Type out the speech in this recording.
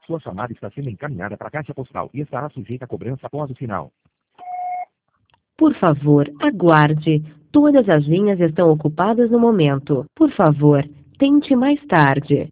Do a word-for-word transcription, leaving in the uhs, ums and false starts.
Sua chamada está sendo encaminhada para a caixa postal e estará sujeita a cobrança após o sinal. Por favor, aguarde. Todas as linhas estão ocupadas no momento. Por favor, tente mais tarde.